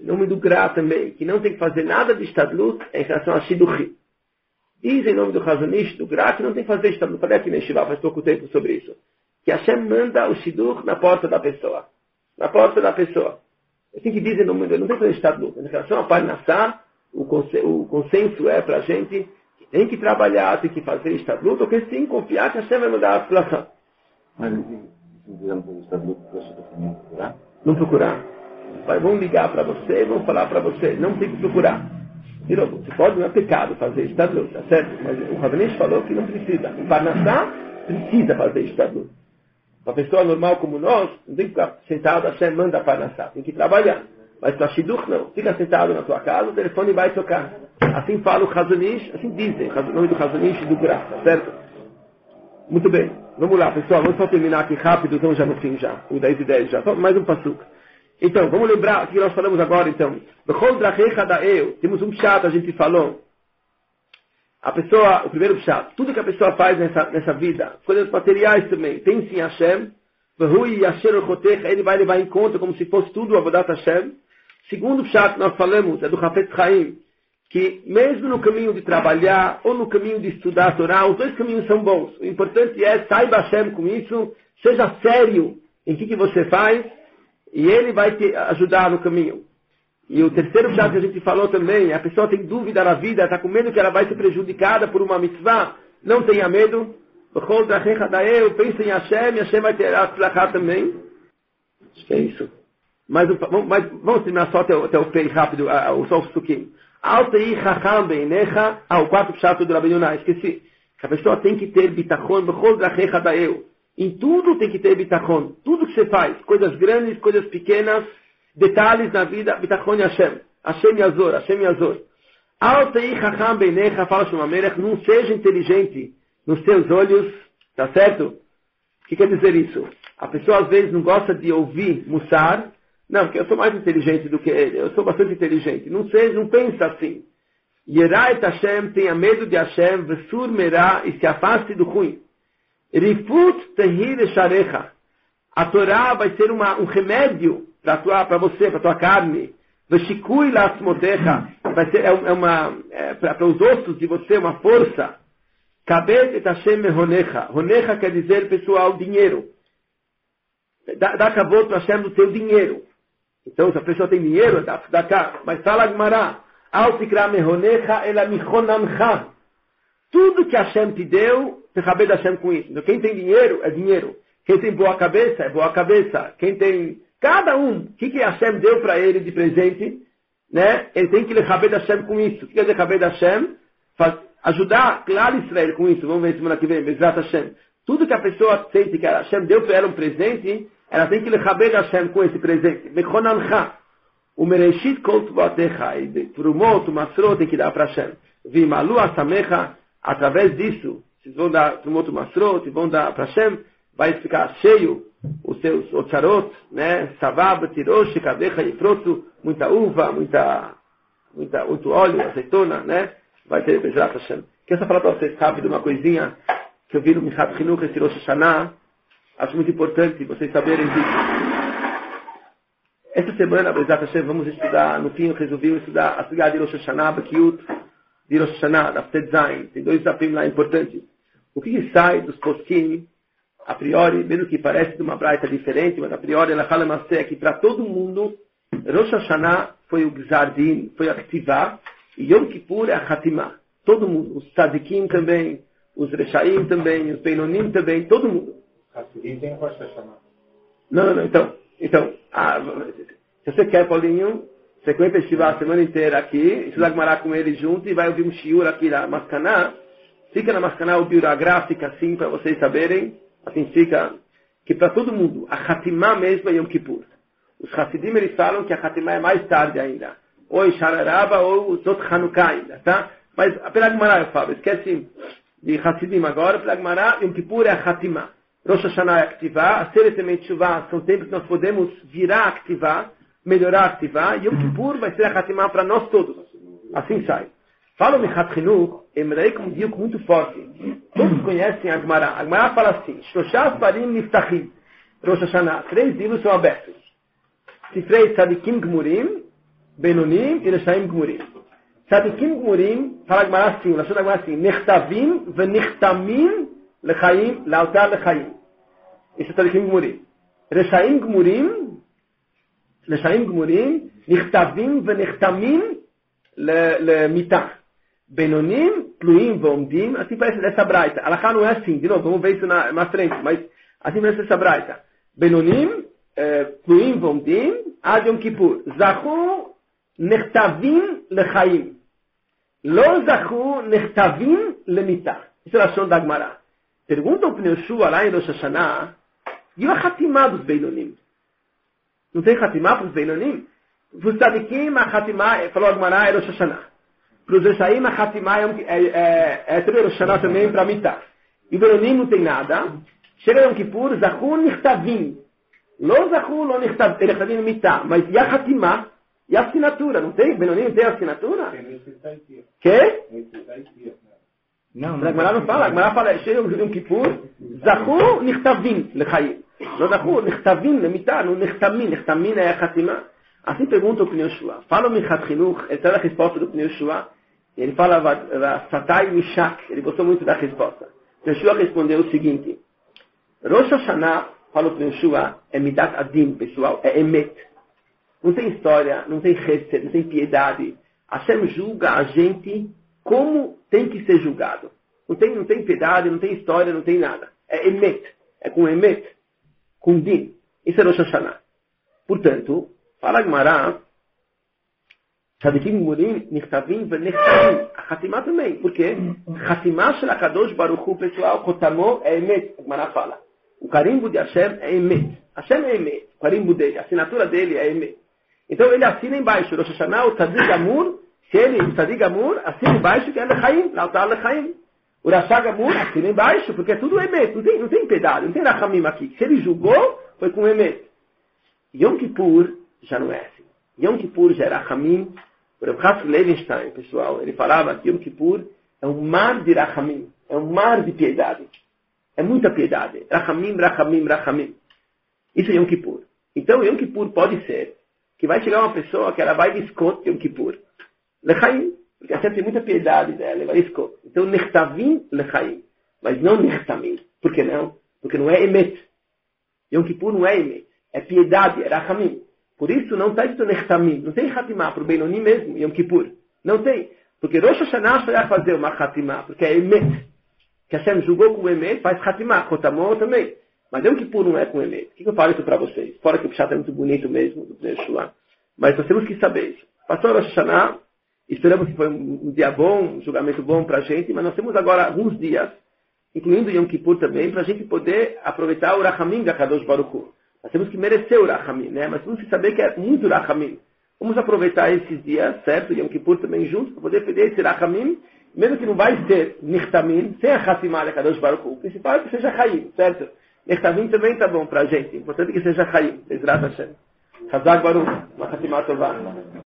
em nome do Gra também, que não tem que fazer nada de Shtadlut em relação a Shidduchim. Diz em nome do Chazon Ish, do Gra, que não tem que fazer Shtadlut. Falei aqui na Yeshiva, faz pouco tempo sobre isso. Que Hashem manda o Shidduch na porta da pessoa. Na porta da pessoa. Assim que dizem no mundo, não tem que fazer Shtadlut. Em relação a Parnassá, o consenso é para a gente que tem que trabalhar, tem que fazer Shtadlut, ou que sim, confiar que Hashem vai mudar a situação. Mas se fizermos o Shtadlut, você também procurar? Não procurar. Vão ligar para você, vão falar para você. Não tem que procurar. De novo, você pode, não é pecado fazer Shtadlut, tá certo? Mas o Ravanich falou que não precisa. O Parnassá precisa fazer Shtadlut. Uma pessoa normal como nós, não tem que ficar sentado, Hashem manda Parnassá. Tem que trabalhar. Mas para Shidduch não. Fica sentado na tua casa, o telefone vai tocar. Assim fala o Chazon Ish, assim dizem, o nome do Chazon Ish e do Gra, tá certo? Muito bem. Vamos lá, pessoal. Vamos só terminar aqui rápido, então já no fim já. O 10 e 10 já. Só mais um passuco. Então, vamos lembrar o que nós falamos agora, então. Temos um pshat, a gente falou. A pessoa, o primeiro pshat, tudo que a pessoa faz nessa vida, coisas materiais também, tem sim Hashem, ele vai levar em conta como se fosse tudo Avodat Hashem. Segundo pshat que nós falamos, é do Hafetz Chaim, que mesmo no caminho de trabalhar ou no caminho de estudar a Torá, os dois caminhos são bons. O importante é, saiba Hashem com isso, seja sério em que você faz, e ele vai te ajudar no caminho. E o terceiro pshat que a gente falou também, a pessoa tem dúvida na vida, está com medo que ela vai ser prejudicada por uma mitzvah, não tenha medo. Pensa em Hashem, e Hashem vai ter a também. Acho que é isso. Mas vamos terminar só até o pei rápido, só o suquinho. O quarto pshat do Rabbi Yonah, esqueci. A pessoa tem que ter bitachon, em tudo tem que ter bitachon. Tudo que você faz, coisas grandes, coisas pequenas, detalhes na vida, bitachon Hashem. Hashem Yazor, Hashem Yazor. Fala Shlomo HaMelech, não seja inteligente nos seus olhos, tá certo? O que quer dizer isso? A pessoa às vezes não gosta de ouvir Mussar. Não, porque eu sou mais inteligente do que ele. Eu sou bastante inteligente. Não pensa assim. Yerai Hashem, tenha medo de Hashem, Vesur Merá, e se afaste do ruim. Rifut Tehir Sharecha. A Torá vai ser um remédio para você, para tua carne. Veshikui Lasmodecha. Vai ser para os ossos de você uma força. Kabet et Hashem Mehonecha. Honecha quer dizer, pessoal, dinheiro. Dá kavod para Hashem do teu dinheiro. Então, se a pessoa tem dinheiro, dá cá. Mas fala Gemara. Al tikra mehonecha ela michonamcha. Tudo que Hashem te deu, você kabed Hashem com isso. Então, quem tem dinheiro, é dinheiro. Quem tem boa cabeça, é boa cabeça. Quem tem... Cada um, o que Hashem deu para ele de presente, né? Ele tem que kabed Hashem com isso. O que quer dizer kabed Hashem? Ajudar Klal Israel com isso. Vamos ver semana que vem, Bezrat Hashem. Tudo que a pessoa sente que Hashem deu para ela um presente, ela tem que kabed Hashem com esse presente. Mechonancha. O mereshit kol tvatecha. E trumot, masrot, tem que dar para Hashem. Vimalu asamecha. Através disso, vocês vão dar trumot, masrot, vão dar para Hashem, vai ficar cheio os seus otcharot, né? Savab, tirosh, kadecha e froto, muita uva, muito óleo, azeitona, né? Vai ter Bezrat Hashem. Quero só falar para vocês rápido uma coisinha que eu vi no Michat Chinuch, esse Rosh Hashanah. Acho muito importante vocês saberem disso. Essa semana, Bezrat Hashem, vamos estudar, no fim eu resolvi estudar a Sugya de Rosh Hashanah, Bakiut, de Rosh Hashanah, da Ftet Zayin. Tem dois desafios lá importantes. O que sai dos poskim, a priori, mesmo que parece de uma braita diferente, mas a priori ela fala que para todo mundo, Rosh Hashanah foi o Gzardin, foi a Ktivá, e Yom Kippur é a Hatimah. Todo mundo, os Tzadikim também, os Reshaim também, os Beinonim também, todo mundo. Hassidim tem Rosh Hashanah. Não, então, se você quer, Paulinho, frequenta a semana inteira aqui, estuda Gemara com ele junto e vai ouvir um shiur aqui na Mascaná. Fica na Mascaná, o biura gráfica assim, para vocês saberem, assim fica, que para todo mundo, a Hatimah mesmo é Yom Kippur. Os Hassidim, eles falam que a Hatimah é mais tarde ainda. Ou em Shararaba, ou Zot Hanukkah ainda, tá? Mas pela Gemara eu falo, esquece de Hassidim agora, pela Gemara, Yom Kippur é a Hatimah. Rosh Hashanah é a Ktivá, Aseret Emet Shuvah são tempos que nós podemos virar a Ktivá, melhorar a Ktivá, e Yom Kippur vai ser a Hatimah para nós todos. Assim sai. Fala o Michat Chinuch, Emrei com um diálogo muito forte. Todos conhecem a Gemara. A Gemara fala assim, Shloshah Farim Niftachim. Rosh Hashanah, 3 livros são abertos. Sifrei Tzadikim Gmurim, Benonim e Reshaim Gmurim. Tzadikim Gmurim, fala a Gemara assim, Lashon Gemara assim, Nechtavim v'Nichtamim lechaim, lealtar lechaim. Esse é Tzadikim Gmurim. Reshaim Gmurim, Nichtavim v'Nichtamim lemitah. Benonim, Tluim v'Omdim, assim parece dessa braita. Alachá não é assim, de novo, vamos ver isso mais frente, mas assim parece essa braita. Benonim, Tluim v'Omdim, Ad Yom Kippur. Zachu Nechtavim lechaim. Lo zachu Nechtavim lemitah. Isso é a Lashon da Gemara. Pergunta o Pnei Yehoshua lá em Rosh Hashanah, e a Hatimá dos Beinonim? Não tem Hatimá para os Beinonim? Para os Tzadikim, a Hatimá, falou a Gemara, é Rosh Hashanah. Para os Reshaim, a Hatimá é Rosh Hashanah também para Mitah. E o Beinonim não tem nada. Chega Yom Kippur, zachu Nechtavim. Lo zachu lo Nechtavim lemitah. Mas e a Hatimá? E a assinatura? Não tem? Benonim não tem assinatura? Que? Não, A Gemara não fala. A Gemara fala, chega Yom Kippur, zachu Nechtavim lechaim. Não zachu Nechtavim lemitah, não Nechtamim. Nechtamim é a Hatimá. Assim pergunta o Pnei Yehoshua. Fala o Michat Chinuch, ele traz a resposta do Pnei Yehoshua. Ele fala, Satai Mishak. Ele gostou muito da resposta. O Pnei Yehoshua respondeu o seguinte. Rosh Hashanah, fala o Pnei Yehoshua, é Midat Adim, pessoal, é Emet. Não tem história, não tem chesed, não tem piedade. Hashem julga a gente como tem que ser julgado. Não tem piedade, não tem história, não tem nada. É Emet. É com Emet. Com Din. Isso é Rosh Hashanah. Portanto, fala Gemara, Tzadikim Gmurim, Nichtavim v'Nechtavim. A Hatimá também. Por quê? Hatimá shel HaKadosh Baruch Hu, pessoal, Kotamo é Emet. A Gemara fala. O carimbo de Hashem é Emet. Hashem é Emet. O carimbo dele, a assinatura dele é Emet. Então ele assina embaixo, Rosh Hashanah, o Tzadik Gamur, se ele, o Tzadik Gamur, assina embaixo que é Lechaim, L'altar Lechaim. O Rasha Gamur assina embaixo, porque é tudo Emet, não tem piedade, não tem Rachamim aqui. Se ele julgou, foi com Emet. Yom Kippur já não é assim. Yom Kippur já era Rachamim. Por exemplo, Hatzk Levenstein, pessoal, ele falava que Yom Kippur é um mar de Rachamim, é um mar de piedade. É muita piedade. Rachamim, Rachamim, Rachamim. Isso é Yom Kippur. Então Yom Kippur pode ser que vai chegar uma pessoa que ela vai discote Yom Kippur. Lechaim, porque Hashem tem muita piedade dela, ela vai discote. Então Nechtavim, Lechaim. Mas não Nechtamim. Por que não? Porque não é Emet. Yom Kippur não é Emet. É piedade, é Rachamim. Por isso não está escrito Nechtamim. Não tem Hatimá para o Beinonim mesmo, Yom Kippur. Não tem. Porque Rosh Hashanah só vai fazer uma Hatimá, porque é Emet. Que Hashem julgou com Emet, faz Hatimá. Kotamon também. Mas Yom Kippur não é com Emet. Por que eu falo isso para vocês? Fora que o Pshat é muito bonito mesmo, do Pnei Yehoshua. Mas nós temos que saber isso. Passou Rosh Hashanah, esperamos que foi um dia bom, um julgamento bom para a gente, mas nós temos agora alguns dias, incluindo Yom Kippur também, para a gente poder aproveitar o Rachamim da Kadosh Baruch Hu. Nós temos que merecer o Rachamim, né? Mas temos que saber que é muito Rachamim. Vamos aproveitar esses dias, certo? Yom Kippur também juntos, para poder pedir esse Rachamim, mesmo que não vai ser Nichtamim, sem a Hatimá da Kadosh Baruch Hu. O principal é que seja Chaim, certo? Nichtamim também está bom para a gente. O importante é que seja Chaim. Bezrat Hashem. Chazak Baruch. Uma Hatimá Tová.